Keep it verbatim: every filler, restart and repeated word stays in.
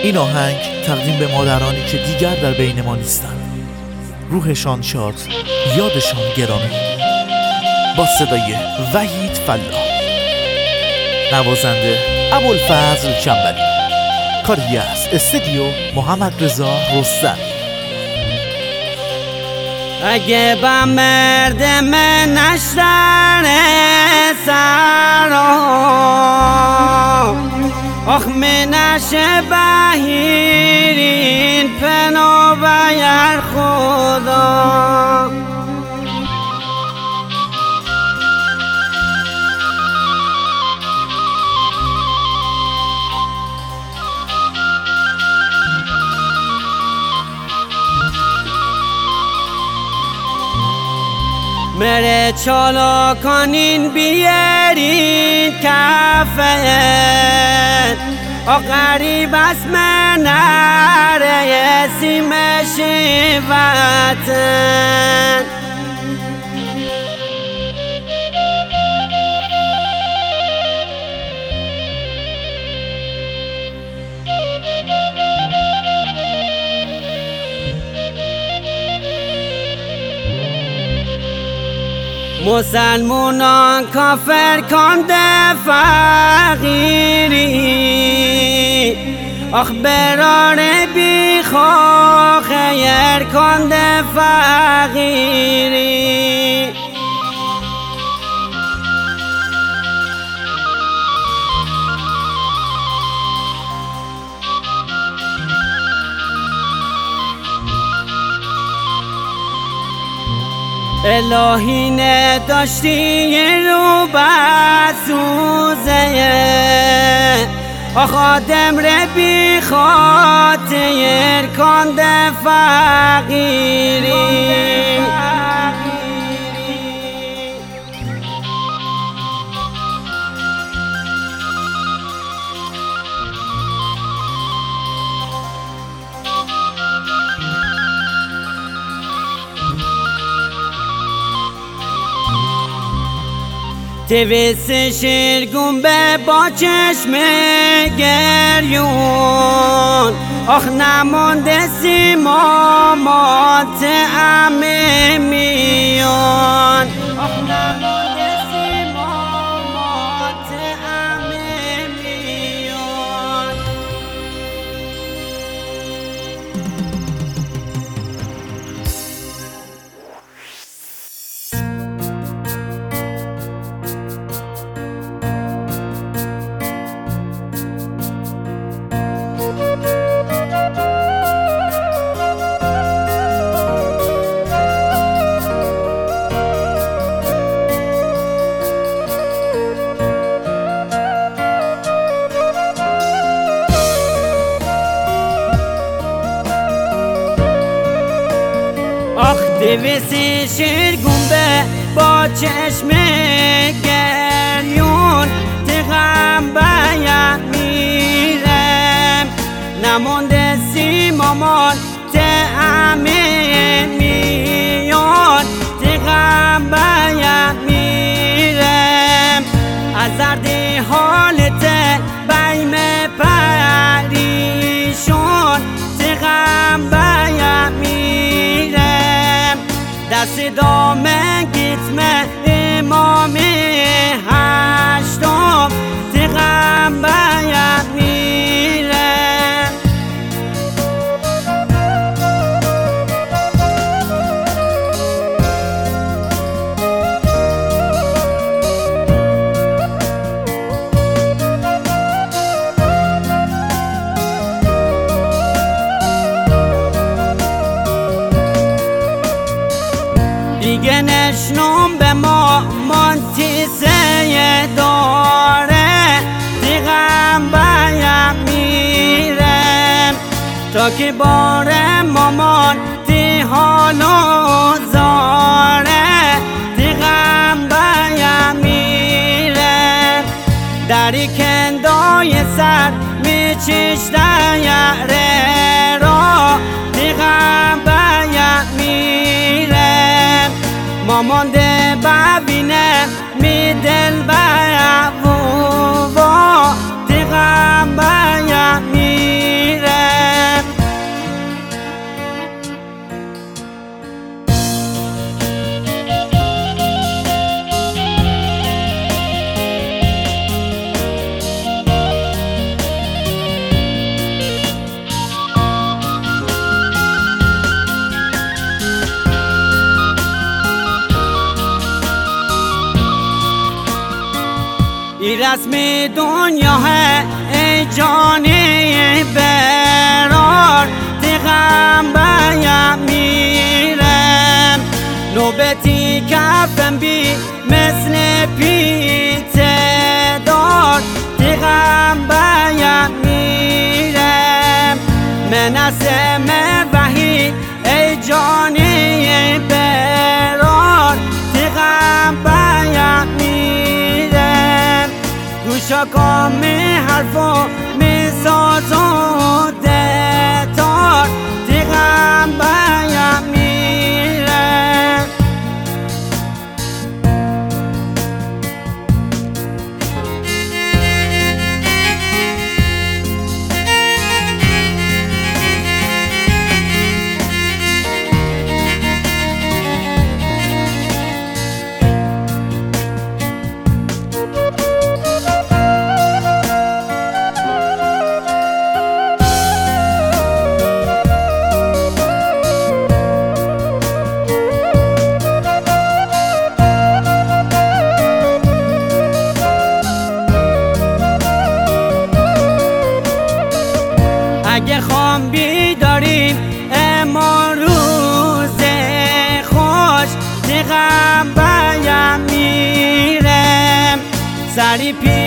این آهنگ تقدیم به مادرانی که دیگر در بین ما نیستند. روحشان شاد، یادشان گرامی. با صدای وحید فلاح، نوازنده ابوالفضل چنبری، کاری از استودیو محمد رضا رستمی. اگه با مردم نشتر سرا آخ منشه بهیرین پناه بیر خدا مره چالا کنین بیارین کفه آ قریب از من نره سیمشی وطن مسلمونان کافر کنده فقیری آخ برار بی خواه خیر کنده فقیری الهی نداشتی رو بسوزه آخ آدم ره بی خاطر کنده فقیری دویست شیرگون به با چشم گریون آخ نمانده سیمامات امه میون آخ نمانده سیمامات امه میون آخ دویست شیرگون به با چشم گریون تغم باید میرم نمانده سیمامان تعمه میون تغم باید میرم از درد حالت بیم پریشون تغم باید میرم دست دامن گیتمه امام هشتم تغم باید میرم دیگه نشنم به ما منتیسه داره دیگم باید میرم تا که باره مامان دی حالو زاره دیگم باید میرم دری کندای سر میچشته یاره را دیگم باید میرم مامان ده ببینه می دل باید و دیگم باید میرم این رسم دنیا ای جانی برار دیغم بایم میرم نوبتی کفم بی مثل پیت دار دیغم بایم میرم من اسم وحید ای جانی برار دیغم بایم میرم گوشا کام حرفا می سازوده تار دیغم بایم میرم اگه خوام بیداریم اما روز خوش دیغم بایم میرم سری پی